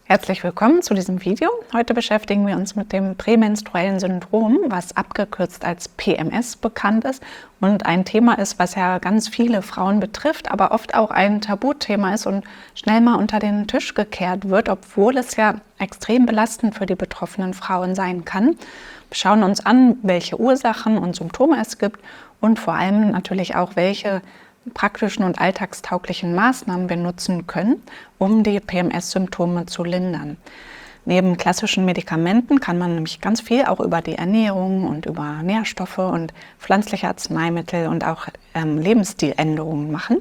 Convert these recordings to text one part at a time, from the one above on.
Herzlich willkommen zu diesem Video. Heute beschäftigen wir uns mit dem prämenstruellen Syndrom, was abgekürzt als PMS bekannt ist und ein Thema ist, was ja ganz viele Frauen betrifft, aber oft auch ein Tabuthema ist und schnell mal unter den Tisch gekehrt wird, obwohl es ja extrem belastend für die betroffenen Frauen sein kann. Wir schauen uns an, welche Ursachen und Symptome es gibt und vor allem natürlich auch, welche praktischen und alltagstauglichen Maßnahmen wir nutzen können, um die PMS-Symptome zu lindern. Neben klassischen Medikamenten kann man nämlich ganz viel auch über die Ernährung und über Nährstoffe und pflanzliche Arzneimittel und auch Lebensstiländerungen machen.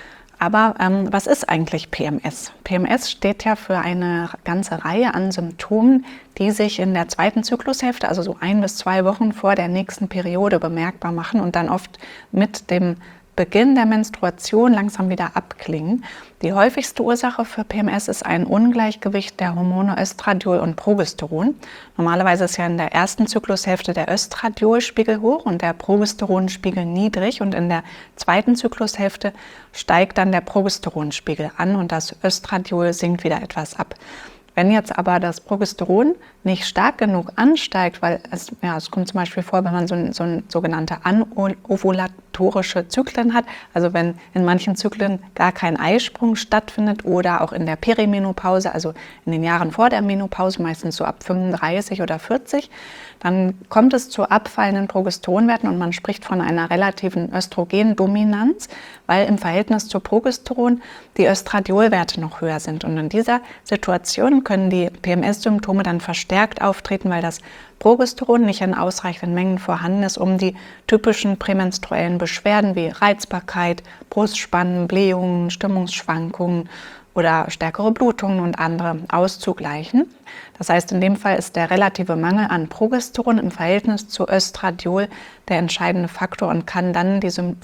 Aber was ist eigentlich PMS? PMS steht ja für eine ganze Reihe an Symptomen, die sich in der zweiten Zyklushälfte, also so 1 bis 2 Wochen vor der nächsten Periode bemerkbar machen und dann oft mit dem Beginn der Menstruation langsam wieder abklingen. Die häufigste Ursache für PMS ist ein Ungleichgewicht der Hormone Östradiol und Progesteron. Normalerweise ist ja in der ersten Zyklushälfte der Östradiolspiegel hoch und der Progesteronspiegel niedrig und in der zweiten Zyklushälfte steigt dann der Progesteronspiegel an und das Östradiol sinkt wieder etwas ab. Wenn jetzt aber das Progesteron nicht stark genug ansteigt, weil es kommt zum Beispiel vor, wenn man so sogenannte anovulatorische Zyklen hat, also wenn in manchen Zyklen gar kein Eisprung stattfindet oder auch in der Perimenopause, also in den Jahren vor der Menopause, meistens so ab 35 oder 40, dann kommt es zu abfallenden Progesteronwerten und man spricht von einer relativen Östrogendominanz, weil im Verhältnis zu Progesteron die Östradiolwerte noch höher sind. Und in dieser Situation können die PMS-Symptome dann verstärkt auftreten, weil das Progesteron nicht in ausreichenden Mengen vorhanden ist, um die typischen prämenstruellen Beschwerden wie Reizbarkeit, Brustspannen, Blähungen, Stimmungsschwankungen oder stärkere Blutungen und andere auszugleichen. Das heißt, in dem Fall ist der relative Mangel an Progesteron im Verhältnis zu Östradiol der entscheidende Faktor und kann dann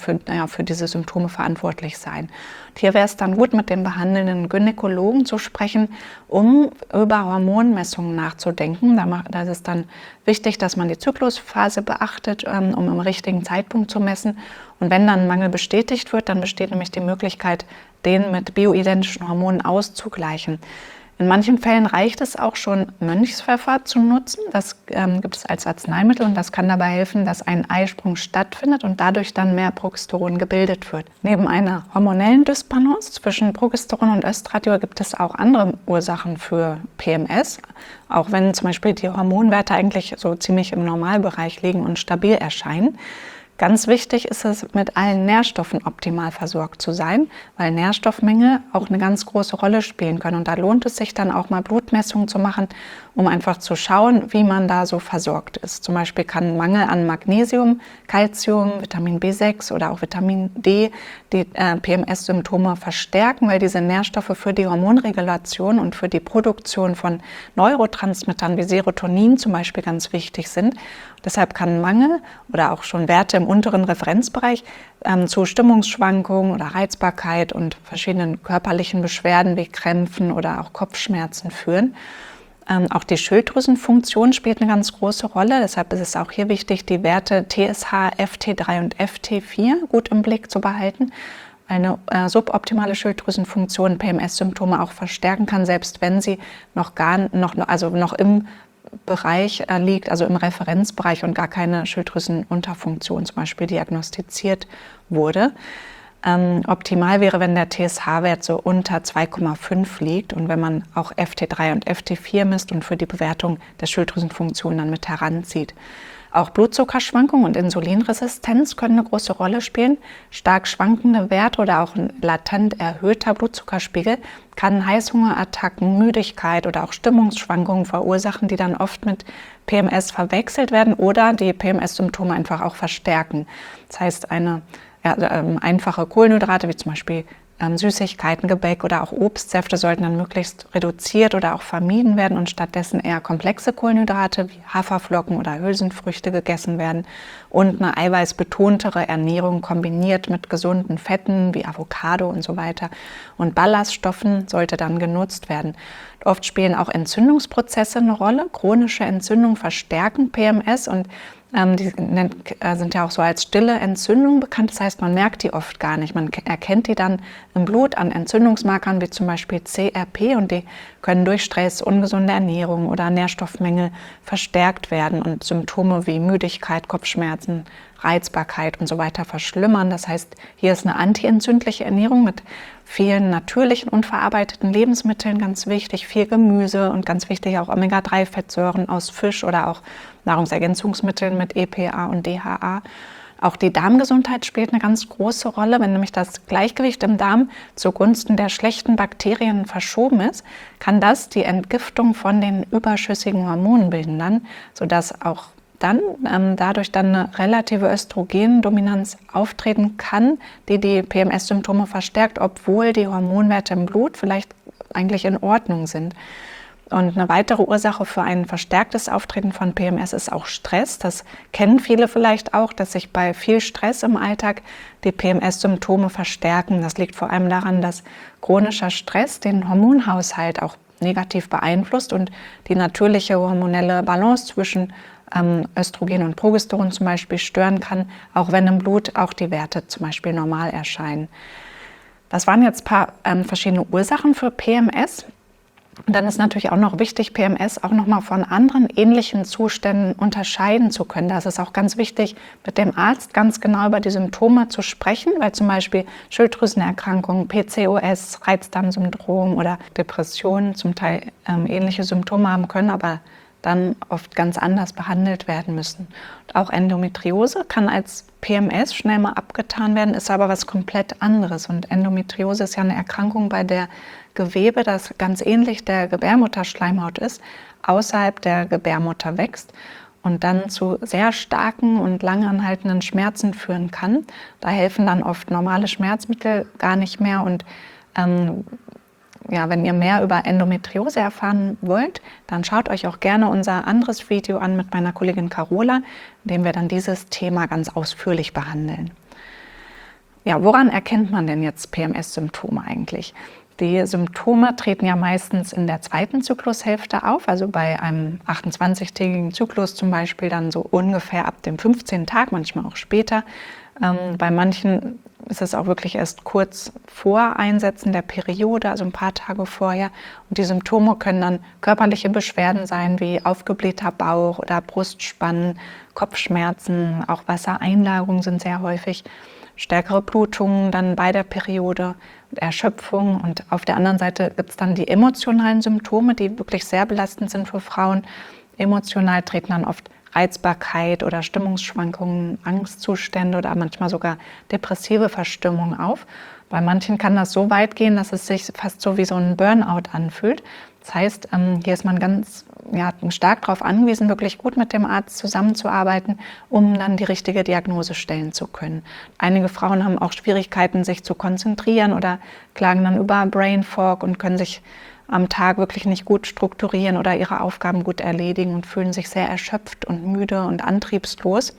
für diese Symptome verantwortlich sein. Und hier wäre es dann gut, mit dem behandelnden Gynäkologen zu sprechen, um über Hormonmessungen nachzudenken. Da ist es dann wichtig, dass man die Zyklusphase beachtet, um im richtigen Zeitpunkt zu messen. Und wenn dann Mangel bestätigt wird, dann besteht nämlich die Möglichkeit, den mit bioidentischen Hormonen auszugleichen. In manchen Fällen reicht es auch schon, Mönchspfeffer zu nutzen. Das gibt es als Arzneimittel und das kann dabei helfen, dass ein Eisprung stattfindet und dadurch dann mehr Progesteron gebildet wird. Neben einer hormonellen Dysbalance zwischen Progesteron und Östradiol gibt es auch andere Ursachen für PMS, auch wenn zum Beispiel die Hormonwerte eigentlich so ziemlich im Normalbereich liegen und stabil erscheinen. Ganz wichtig ist es, mit allen Nährstoffen optimal versorgt zu sein, weil Nährstoffmängel auch eine ganz große Rolle spielen können. Und da lohnt es sich dann auch mal Blutmessungen zu machen, um einfach zu schauen, wie man da so versorgt ist. Zum Beispiel kann Mangel an Magnesium, Calcium, Vitamin B6 oder auch Vitamin D die PMS-Symptome verstärken, weil diese Nährstoffe für die Hormonregulation und für die Produktion von Neurotransmittern wie Serotonin zum Beispiel ganz wichtig sind. Deshalb kann Mangel oder auch schon Werte im unteren Referenzbereich zu Stimmungsschwankungen oder Reizbarkeit und verschiedenen körperlichen Beschwerden wie Krämpfen oder auch Kopfschmerzen führen. Auch die Schilddrüsenfunktion spielt eine ganz große Rolle. Deshalb ist es auch hier wichtig, die Werte TSH, FT3 und FT4 gut im Blick zu behalten. Eine suboptimale Schilddrüsenfunktion PMS-Symptome auch verstärken kann, selbst wenn sie noch im Bereich liegt, also im Referenzbereich und gar keine Schilddrüsenunterfunktion zum Beispiel diagnostiziert wurde. Optimal wäre, wenn der TSH-Wert so unter 2,5 liegt und wenn man auch FT3 und FT4 misst und für die Bewertung der Schilddrüsenfunktion dann mit heranzieht. Auch Blutzuckerschwankungen und Insulinresistenz können eine große Rolle spielen. Stark schwankende Werte oder auch ein latent erhöhter Blutzuckerspiegel kann Heißhungerattacken, Müdigkeit oder auch Stimmungsschwankungen verursachen, die dann oft mit PMS verwechselt werden oder die PMS-Symptome einfach auch verstärken. Das heißt, einfache Kohlenhydrate wie zum Beispiel Süßigkeiten, Gebäck oder auch Obstsäfte sollten dann möglichst reduziert oder auch vermieden werden und stattdessen eher komplexe Kohlenhydrate wie Haferflocken oder Hülsenfrüchte gegessen werden und eine eiweißbetontere Ernährung kombiniert mit gesunden Fetten wie Avocado und so weiter und Ballaststoffen sollte dann genutzt werden. Oft spielen auch Entzündungsprozesse eine Rolle. Chronische Entzündungen verstärken PMS und sind ja auch so als stille Entzündung bekannt. Das heißt, man merkt die oft gar nicht. Man erkennt die dann im Blut an Entzündungsmarkern wie zum Beispiel CRP und die können durch Stress, ungesunde Ernährung oder Nährstoffmängel verstärkt werden und Symptome wie Müdigkeit, Kopfschmerzen, Reizbarkeit und so weiter verschlimmern. Das heißt, hier ist eine antientzündliche Ernährung mit vielen natürlichen und verarbeiteten Lebensmitteln ganz wichtig, viel Gemüse und ganz wichtig auch Omega-3-Fettsäuren aus Fisch oder auch Nahrungsergänzungsmitteln mit EPA und DHA. Auch die Darmgesundheit spielt eine ganz große Rolle. Wenn nämlich das Gleichgewicht im Darm zugunsten der schlechten Bakterien verschoben ist, kann das die Entgiftung von den überschüssigen Hormonen behindern, sodass auch dann dadurch dann eine relative Östrogendominanz auftreten kann, die die PMS-Symptome verstärkt, obwohl die Hormonwerte im Blut vielleicht eigentlich in Ordnung sind. Und eine weitere Ursache für ein verstärktes Auftreten von PMS ist auch Stress. Das kennen viele vielleicht auch, dass sich bei viel Stress im Alltag die PMS-Symptome verstärken. Das liegt vor allem daran, dass chronischer Stress den Hormonhaushalt auch negativ beeinflusst und die natürliche hormonelle Balance zwischen Östrogen und Progesteron zum Beispiel stören kann, auch wenn im Blut auch die Werte zum Beispiel normal erscheinen. Das waren jetzt ein paar verschiedene Ursachen für PMS. Und dann ist natürlich auch noch wichtig, PMS auch nochmal von anderen ähnlichen Zuständen unterscheiden zu können. Da ist es auch ganz wichtig, mit dem Arzt ganz genau über die Symptome zu sprechen, weil zum Beispiel Schilddrüsenerkrankungen, PCOS, Reizdarmsyndrom oder Depressionen zum Teil ähnliche Symptome haben können, aber dann oft ganz anders behandelt werden müssen. Und auch Endometriose kann als PMS schnell mal abgetan werden, ist aber was komplett anderes. Und Endometriose ist ja eine Erkrankung, bei der Gewebe, das ganz ähnlich der Gebärmutterschleimhaut ist, außerhalb der Gebärmutter wächst und dann zu sehr starken und langanhaltenden Schmerzen führen kann. Da helfen dann oft normale Schmerzmittel gar nicht mehr. Und wenn ihr mehr über Endometriose erfahren wollt, dann schaut euch auch gerne unser anderes Video an mit meiner Kollegin Carola, in dem wir dann dieses Thema ganz ausführlich behandeln. Ja, woran erkennt man denn jetzt PMS-Symptome eigentlich? Die Symptome treten ja meistens in der zweiten Zyklushälfte auf, also bei einem 28-tägigen Zyklus zum Beispiel dann so ungefähr ab dem 15. Tag, manchmal auch später. Bei manchen ist es auch wirklich erst kurz vor Einsetzen der Periode, also ein paar Tage vorher. Und die Symptome können dann körperliche Beschwerden sein, wie aufgeblähter Bauch oder Brustspannen, Kopfschmerzen, auch Wassereinlagerungen sind sehr häufig, stärkere Blutungen dann bei der Periode, Erschöpfung. Und auf der anderen Seite gibt es dann die emotionalen Symptome, die wirklich sehr belastend sind für Frauen. Emotional treten dann oft Reizbarkeit oder Stimmungsschwankungen, Angstzustände oder manchmal sogar depressive Verstimmungen auf. Bei manchen kann das so weit gehen, dass es sich fast so wie so ein Burnout anfühlt. Das heißt, hier ist man ganz stark darauf angewiesen, wirklich gut mit dem Arzt zusammenzuarbeiten, um dann die richtige Diagnose stellen zu können. Einige Frauen haben auch Schwierigkeiten, sich zu konzentrieren oder klagen dann über Brain Fog und können sich am Tag wirklich nicht gut strukturieren oder ihre Aufgaben gut erledigen und fühlen sich sehr erschöpft und müde und antriebslos.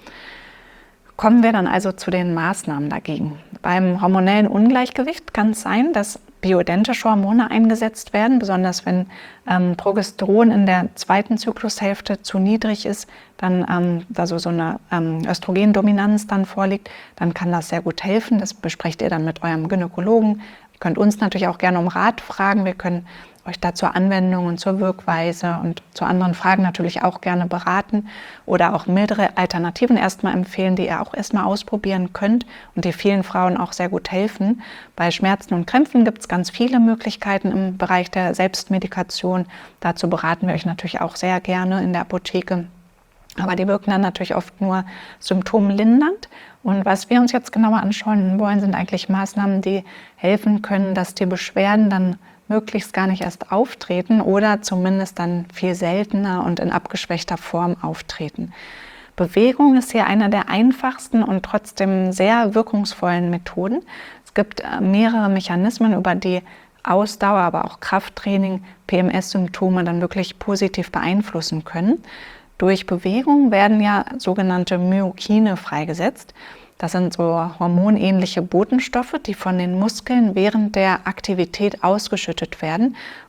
Kommen wir dann also zu den Maßnahmen dagegen. Beim hormonellen Ungleichgewicht kann es sein, dass bioidentische Hormone eingesetzt werden, besonders wenn Progesteron in der zweiten Zyklushälfte zu niedrig ist, dann also so eine Östrogendominanz dann vorliegt, dann kann das sehr gut helfen. Das besprecht ihr dann mit eurem Gynäkologen. Ihr könnt uns natürlich auch gerne um Rat fragen. Wir können euch da zur Anwendung und zur Wirkweise und zu anderen Fragen natürlich auch gerne beraten oder auch mildere Alternativen erstmal empfehlen, die ihr auch erstmal ausprobieren könnt und die vielen Frauen auch sehr gut helfen. Bei Schmerzen und Krämpfen gibt es ganz viele Möglichkeiten im Bereich der Selbstmedikation. Dazu beraten wir euch natürlich auch sehr gerne in der Apotheke. Aber die wirken dann natürlich oft nur symptomlindernd. Und was wir uns jetzt genauer anschauen wollen, sind eigentlich Maßnahmen, die helfen können, dass die Beschwerden dann möglichst gar nicht erst auftreten oder zumindest dann viel seltener und in abgeschwächter Form auftreten. Bewegung ist hier eine der einfachsten und trotzdem sehr wirkungsvollen Methoden. Es gibt mehrere Mechanismen, über die Ausdauer, aber auch Krafttraining PMS-Symptome dann wirklich positiv beeinflussen können. Durch Bewegung werden ja sogenannte Myokine freigesetzt. Das sind so hormonähnliche Botenstoffe, die von den Muskeln während der Aktivität ausgeschüttet werden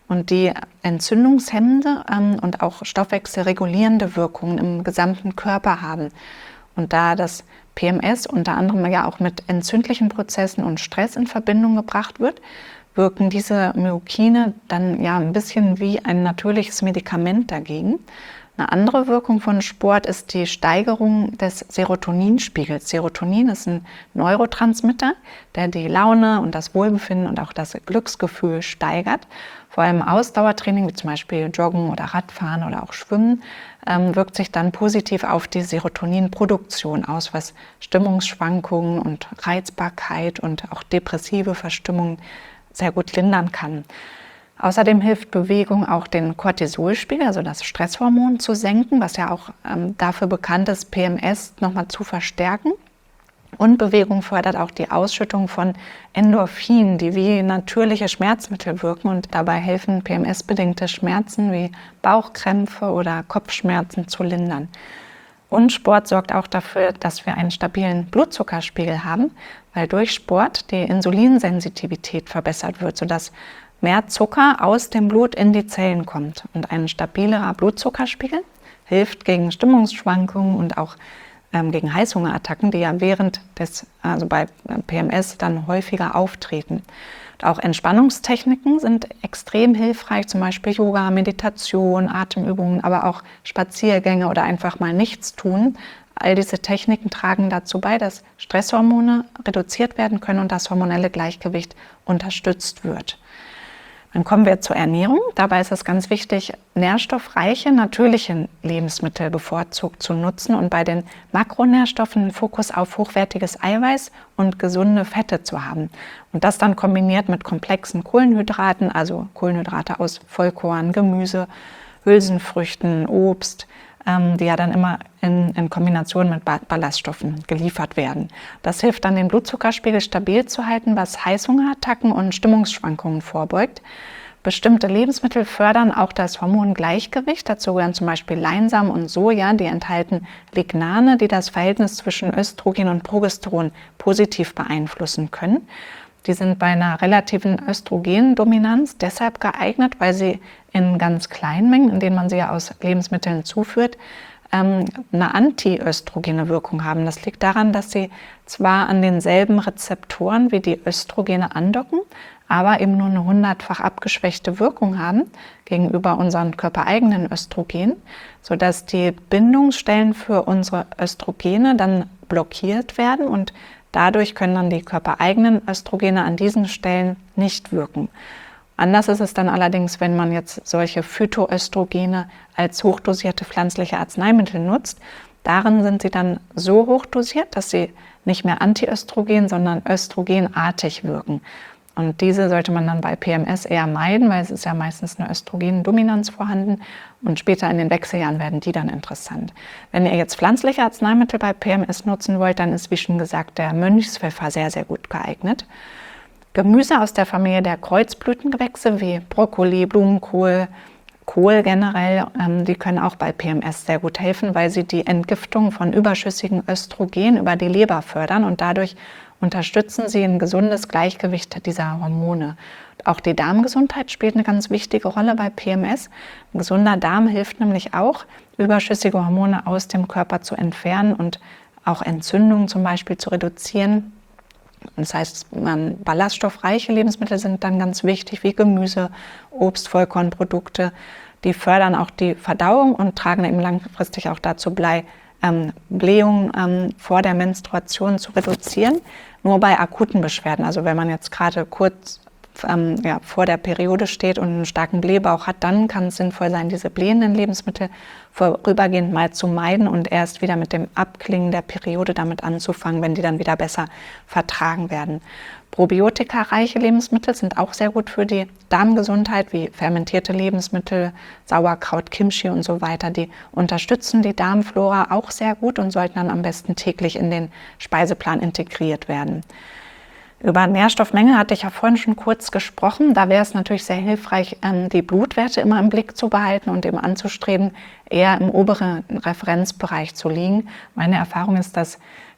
und die entzündungshemmende und auch stoffwechselregulierende Wirkungen im gesamten Körper haben. Und da das PMS unter anderem ja auch mit entzündlichen Prozessen und Stress in Verbindung gebracht wird, wirken diese Myokine dann ja ein bisschen wie ein natürliches Medikament dagegen. Eine andere Wirkung von Sport ist die Steigerung des Serotoninspiegels. Serotonin ist ein Neurotransmitter, der die Laune und das Wohlbefinden und auch das Glücksgefühl steigert. Vor allem Ausdauertraining, wie zum Beispiel Joggen oder Radfahren oder auch Schwimmen, wirkt sich dann positiv auf die Serotoninproduktion aus, was Stimmungsschwankungen und Reizbarkeit und auch depressive Verstimmungen sehr gut lindern kann. Außerdem hilft Bewegung auch den Cortisolspiegel, also das Stresshormon, zu senken, was ja auch dafür bekannt ist, PMS nochmal zu verstärken. Und Bewegung fördert auch die Ausschüttung von Endorphinen, die wie natürliche Schmerzmittel wirken und dabei helfen, PMS-bedingte Schmerzen wie Bauchkrämpfe oder Kopfschmerzen zu lindern. Und Sport sorgt auch dafür, dass wir einen stabilen Blutzuckerspiegel haben, weil durch Sport die Insulinsensitivität verbessert wird, sodass mehr Zucker aus dem Blut in die Zellen kommt. Und ein stabilerer Blutzuckerspiegel hilft gegen Stimmungsschwankungen und auch gegen Heißhungerattacken, die ja also bei PMS dann häufiger auftreten. Und auch Entspannungstechniken sind extrem hilfreich, zum Beispiel Yoga, Meditation, Atemübungen, aber auch Spaziergänge oder einfach mal nichts tun. All diese Techniken tragen dazu bei, dass Stresshormone reduziert werden können und das hormonelle Gleichgewicht unterstützt wird. Dann kommen wir zur Ernährung. Dabei ist es ganz wichtig, nährstoffreiche, natürliche Lebensmittel bevorzugt zu nutzen und bei den Makronährstoffen einen Fokus auf hochwertiges Eiweiß und gesunde Fette zu haben. Und das dann kombiniert mit komplexen Kohlenhydraten, also Kohlenhydrate aus Vollkorn, Gemüse, Hülsenfrüchten, Obst, die ja dann immer in Kombination mit Ballaststoffen geliefert werden. Das hilft dann, den Blutzuckerspiegel stabil zu halten, was Heißhungerattacken und Stimmungsschwankungen vorbeugt. Bestimmte Lebensmittel fördern auch das Hormongleichgewicht. Dazu gehören zum Beispiel Leinsamen und Soja, die enthalten Lignane, die das Verhältnis zwischen Östrogen und Progesteron positiv beeinflussen können. Die sind bei einer relativen Östrogendominanz deshalb geeignet, weil sie in ganz kleinen Mengen, in denen man sie ja aus Lebensmitteln zuführt, eine antiöstrogene Wirkung haben. Das liegt daran, dass sie zwar an denselben Rezeptoren wie die Östrogene andocken, aber eben nur eine 100-fach abgeschwächte Wirkung haben gegenüber unseren körpereigenen Östrogen, sodass die Bindungsstellen für unsere Östrogene dann blockiert werden und dadurch können dann die körpereigenen Östrogene an diesen Stellen nicht wirken. Anders ist es dann allerdings, wenn man jetzt solche Phytoöstrogene als hochdosierte pflanzliche Arzneimittel nutzt. Darin sind sie dann so hochdosiert, dass sie nicht mehr antiöstrogen, sondern östrogenartig wirken. Und diese sollte man dann bei PMS eher meiden, weil es ist ja meistens eine Östrogendominanz vorhanden und später in den Wechseljahren werden die dann interessant. Wenn ihr jetzt pflanzliche Arzneimittel bei PMS nutzen wollt, dann ist, wie schon gesagt, der Mönchspfeffer sehr, sehr gut geeignet. Gemüse aus der Familie der Kreuzblütengewächse wie Brokkoli, Blumenkohl, Kohl generell, die können auch bei PMS sehr gut helfen, weil sie die Entgiftung von überschüssigen Östrogen über die Leber fördern und dadurch unterstützen sie ein gesundes Gleichgewicht dieser Hormone. Auch die Darmgesundheit spielt eine ganz wichtige Rolle bei PMS. Ein gesunder Darm hilft nämlich auch, überschüssige Hormone aus dem Körper zu entfernen und auch Entzündungen zum Beispiel zu reduzieren. Das heißt, ballaststoffreiche Lebensmittel sind dann ganz wichtig, wie Gemüse, Obst, Vollkornprodukte. Die fördern auch die Verdauung und tragen eben langfristig auch dazu bei, Blähungen vor der Menstruation zu reduzieren. Nur bei akuten Beschwerden, also wenn man jetzt gerade kurz vor der Periode steht und einen starken Blähbauch hat, dann kann es sinnvoll sein, diese blähenden Lebensmittel vorübergehend mal zu meiden und erst wieder mit dem Abklingen der Periode damit anzufangen, wenn die dann wieder besser vertragen werden. Probiotika-reiche Lebensmittel sind auch sehr gut für die Darmgesundheit, wie fermentierte Lebensmittel, Sauerkraut, Kimchi und so weiter. Die unterstützen die Darmflora auch sehr gut und sollten dann am besten täglich in den Speiseplan integriert werden. Über Nährstoffmenge hatte ich ja vorhin schon kurz gesprochen. Da wäre es natürlich sehr hilfreich, die Blutwerte immer im Blick zu behalten und eben anzustreben, eher im oberen Referenzbereich zu liegen. Meine Erfahrung ist, dass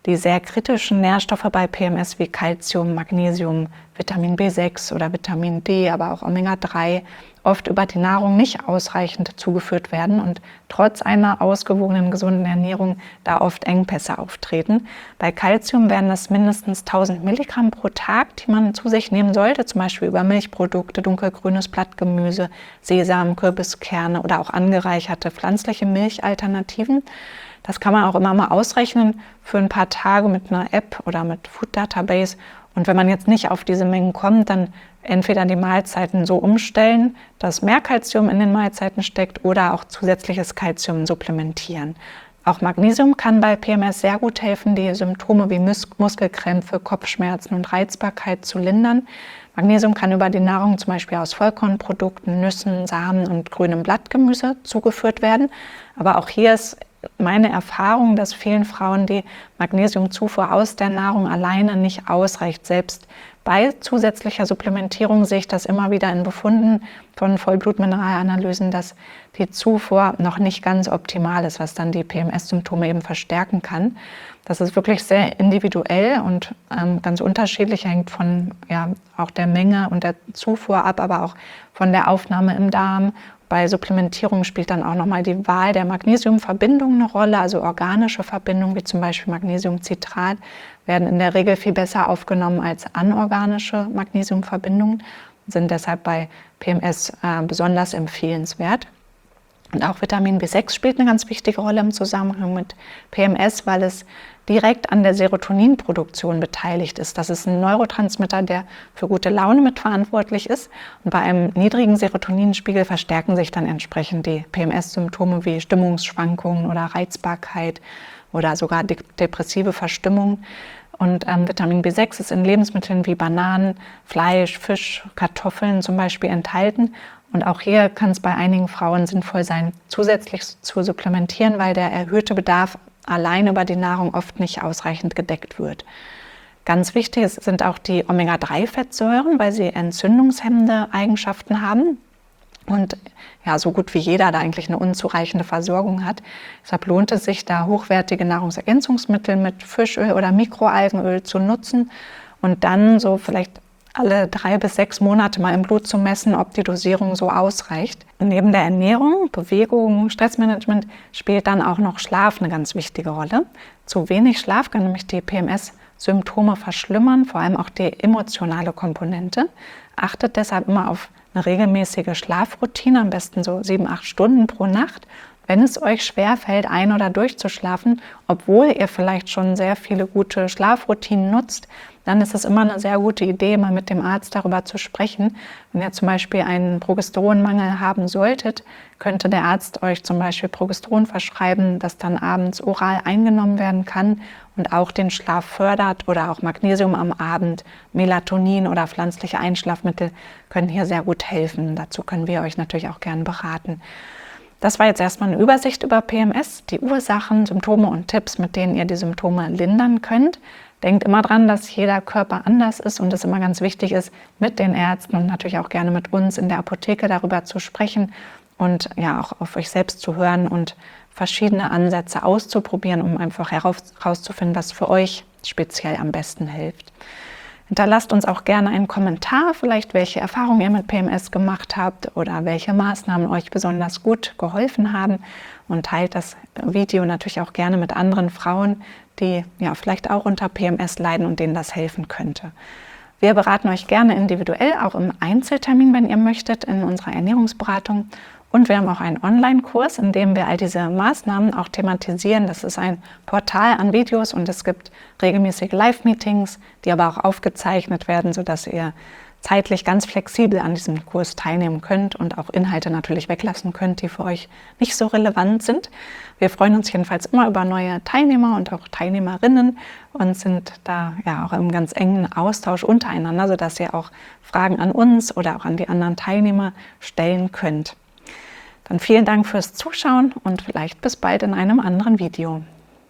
die sehr kritischen Nährstoffe bei PMS wie Calcium, Magnesium, Vitamin B6 oder Vitamin D, aber auch Omega-3 oft über die Nahrung nicht ausreichend zugeführt werden und trotz einer ausgewogenen, gesunden Ernährung da oft Engpässe auftreten. Bei Calcium wären das mindestens 1000 Milligramm pro Tag, die man zu sich nehmen sollte, zum Beispiel über Milchprodukte, dunkelgrünes Blattgemüse, Sesam, Kürbiskerne oder auch angereicherte pflanzliche Milchalternativen. Das kann man auch immer mal ausrechnen für ein paar Tage mit einer App oder mit Food Database. Und wenn man jetzt nicht auf diese Mengen kommt, dann entweder die Mahlzeiten so umstellen, dass mehr Calcium in den Mahlzeiten steckt oder auch zusätzliches Calcium supplementieren. Auch Magnesium kann bei PMS sehr gut helfen, die Symptome wie Muskelkrämpfe, Kopfschmerzen und Reizbarkeit zu lindern. Magnesium kann über die Nahrung zum Beispiel aus Vollkornprodukten, Nüssen, Samen und grünem Blattgemüse zugeführt werden. Aber auch hier ist meine Erfahrung, dass vielen Frauen die Magnesiumzufuhr aus der Nahrung alleine nicht ausreicht. Selbst bei zusätzlicher Supplementierung sehe ich das immer wieder in Befunden von Vollblutmineralanalysen, dass die Zufuhr noch nicht ganz optimal ist, was dann die PMS-Symptome eben verstärken kann. Das ist wirklich sehr individuell und ganz unterschiedlich, hängt von auch der Menge und der Zufuhr ab, aber auch von der Aufnahme im Darm. Bei Supplementierung spielt dann auch nochmal die Wahl der Magnesiumverbindung eine Rolle, also organische Verbindungen wie zum Beispiel Magnesiumcitrat werden in der Regel viel besser aufgenommen als anorganische Magnesiumverbindungen und sind deshalb bei PMS besonders empfehlenswert. Und auch Vitamin B6 spielt eine ganz wichtige Rolle im Zusammenhang mit PMS, weil es direkt an der Serotoninproduktion beteiligt ist. Das ist ein Neurotransmitter, der für gute Laune mitverantwortlich ist. Und bei einem niedrigen Serotoninspiegel verstärken sich dann entsprechend die PMS-Symptome wie Stimmungsschwankungen oder Reizbarkeit oder sogar depressive Verstimmung. Und Vitamin B6 ist in Lebensmitteln wie Bananen, Fleisch, Fisch, Kartoffeln zum Beispiel enthalten. Und auch hier kann es bei einigen Frauen sinnvoll sein, zusätzlich zu supplementieren, weil der erhöhte Bedarf allein über die Nahrung oft nicht ausreichend gedeckt wird. Ganz wichtig sind auch die Omega-3-Fettsäuren, weil sie entzündungshemmende Eigenschaften haben und so gut wie jeder da eigentlich eine unzureichende Versorgung hat. Deshalb lohnt es sich, da hochwertige Nahrungsergänzungsmittel mit Fischöl oder Mikroalgenöl zu nutzen und dann so vielleicht alle 3 bis 6 Monate mal im Blut zu messen, ob die Dosierung so ausreicht. Und neben der Ernährung, Bewegung, Stressmanagement spielt dann auch noch Schlaf eine ganz wichtige Rolle. Zu wenig Schlaf kann nämlich die PMS-Symptome verschlimmern, vor allem auch die emotionale Komponente. Achtet deshalb immer auf eine regelmäßige Schlafroutine, am besten so 7-8 Stunden pro Nacht. Wenn es euch schwerfällt, ein- oder durchzuschlafen, obwohl ihr vielleicht schon sehr viele gute Schlafroutinen nutzt, dann ist es immer eine sehr gute Idee, mal mit dem Arzt darüber zu sprechen. Wenn ihr zum Beispiel einen Progesteronmangel haben solltet, könnte der Arzt euch zum Beispiel Progesteron verschreiben, das dann abends oral eingenommen werden kann und auch den Schlaf fördert, oder auch Magnesium am Abend, Melatonin oder pflanzliche Einschlafmittel können hier sehr gut helfen. Dazu können wir euch natürlich auch gerne beraten. Das war jetzt erstmal eine Übersicht über PMS, die Ursachen, Symptome und Tipps, mit denen ihr die Symptome lindern könnt. Denkt immer dran, dass jeder Körper anders ist und es immer ganz wichtig ist, mit den Ärzten und natürlich auch gerne mit uns in der Apotheke darüber zu sprechen und auch auf euch selbst zu hören und verschiedene Ansätze auszuprobieren, um einfach herauszufinden, was für euch speziell am besten hilft. Hinterlasst uns auch gerne einen Kommentar, vielleicht welche Erfahrungen ihr mit PMS gemacht habt oder welche Maßnahmen euch besonders gut geholfen haben, und teilt das Video natürlich auch gerne mit anderen Frauen, die vielleicht auch unter PMS leiden und denen das helfen könnte. Wir beraten euch gerne individuell, auch im Einzeltermin, wenn ihr möchtet, in unserer Ernährungsberatung. Und wir haben auch einen Online-Kurs, in dem wir all diese Maßnahmen auch thematisieren. Das ist ein Portal an Videos und es gibt regelmäßige Live-Meetings, die aber auch aufgezeichnet werden, sodass ihr zeitlich ganz flexibel an diesem Kurs teilnehmen könnt und auch Inhalte natürlich weglassen könnt, die für euch nicht so relevant sind. Wir freuen uns jedenfalls immer über neue Teilnehmer und auch Teilnehmerinnen und sind da auch im ganz engen Austausch untereinander, sodass ihr auch Fragen an uns oder auch an die anderen Teilnehmer stellen könnt. Dann vielen Dank fürs Zuschauen und vielleicht bis bald in einem anderen Video.